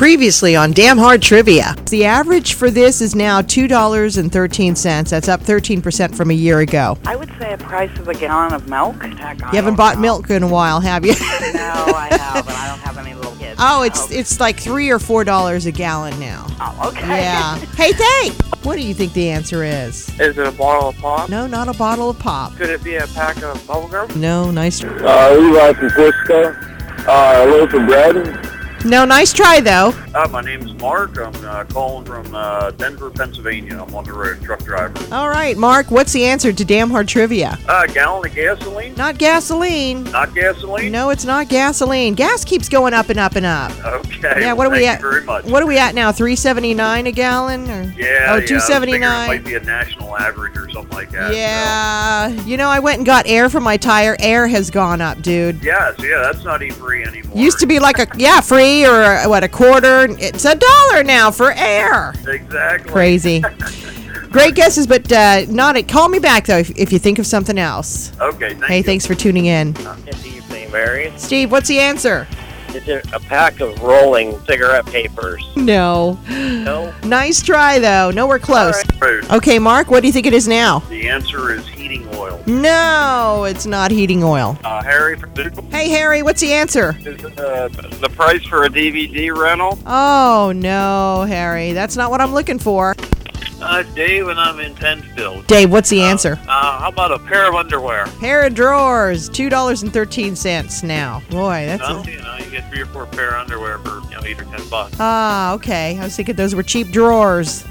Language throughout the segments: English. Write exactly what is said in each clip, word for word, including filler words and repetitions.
Previously on Damn Hard Trivia. The average for this is now two dollars and thirteen cents. That's up thirteen percent from a year ago. I would say a price of a gallon of milk. Heck, you haven't bought know. milk in a while, have you? No, I have, but I don't have any little kids. Oh, it's so. it's like three or four dollars a gallon now. Oh, okay. Yeah. Hey, thanks. What do you think the answer is? Is it a bottle of pop? No, not a bottle of pop. Could it be a pack of bubblegum? No, nice. Uh, Levi from Frisco. Uh, a loaf of bread. No, nice try though. Uh, my name's Mark. I'm uh, calling from uh, Denver, Pennsylvania. I'm on the road, truck driver. All right, Mark, what's the answer to Damn Hard Trivia? Uh, a gallon of gasoline? Not gasoline. Not gasoline? No, it's not gasoline. Gas keeps going up and up and up. Okay. Yeah, what well, are we thank at? you very much. What are we at now? three seventy-nine a gallon? Or? Yeah, Oh, yeah, two seventy-nine. I was figuring it might be a national average or something like that. Yeah. You know, I went and got air for my tire. Air has gone up, dude. So. Yeah, so yeah, that's not even free anymore. Used to be like a, yeah, free or a, what, a quarter. It's a dollar now for air. Exactly. Crazy. Great guesses, but uh, not it. Call me back, though, if, if you think of something else. Okay, thank Hey, you. thanks for tuning in. Good evening, Mary. Steve, what's the answer? Is it a pack of rolling cigarette papers? No. No? Nice try, though. Nowhere close. Road. Okay, Mark, what do you think it is now? The answer is heating oil. No, it's not heating oil. Uh, Harry from Google. Hey, Harry, what's the answer? Is it uh, the price for a D V D rental? Oh, no, Harry. That's not what I'm looking for. Uh, Dave, and I'm in Pennsville. Dave, what's the answer? Uh, how about a pair of underwear? Pair of drawers, two dollars and thirteen cents now. Boy, that's No, a... you know, you get three or four pair of underwear for, you know, eight or ten bucks. Ah, okay. I was thinking those were cheap drawers.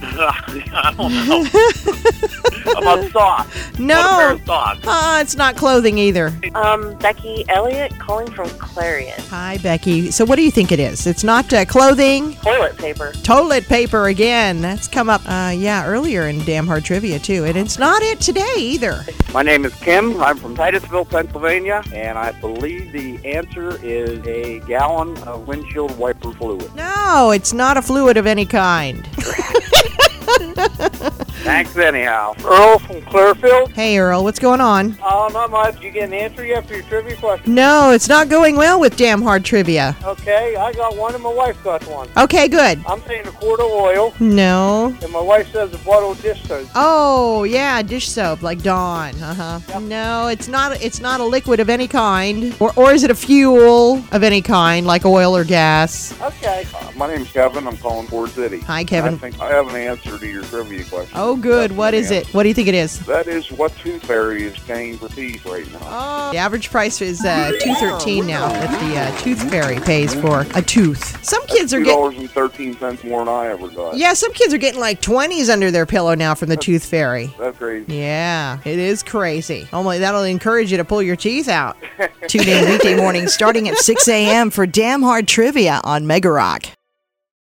I don't know. How about socks? What a pair No. of socks? Ah, it's not clothing either. Um, Becky Elliott calling from Clarion. Hi, Becky. So what do you think it is? It's not uh, clothing? Toilet paper. Toilet paper again. That's come up, uh, yeah, earlier in Damn Hard Trivia, too. And it's not it today, either. My name is Kim. I'm from Titusville, Pennsylvania, and I believe the answer is a gallon of windshield wiper fluid. No, it's not a fluid of any kind. Thanks anyhow. Earl from Clearfield. Hey, Earl, what's going on? Oh, not much. Did you get an answer yet for your trivia question? No, it's not going well with Damn Hard Trivia. Okay, I got one and my wife got one. Okay, good. I'm saying a quart of oil, No. and my wife says a bottle of dish soap. Oh, yeah, dish soap, like Dawn. Uh-huh. Yep. No, it's not it's not a liquid of any kind. Or or is it a fuel of any kind, like oil or gas? Okay. Uh, my name's Kevin. I'm calling Ford City. Hi, Kevin. I think I have an answer to your trivia question. Oh, good. That's What the is it? answer. What do you think it is? That is what Tooth Fairy is paying for teeth right now. Oh, the average price is uh, two thirteen now that the uh, Tooth Fairy pays for a tooth. Some kids are Two getting... dollars and thirteen cents more than I ever got. Yeah, some kids are getting like twenties under their pillow now from the Tooth Fairy. That's crazy. Yeah, it is crazy. Only that'll encourage you to pull your teeth out. Tune in weekday mornings starting at six a.m. for Damn Hard Trivia on Mega Rock.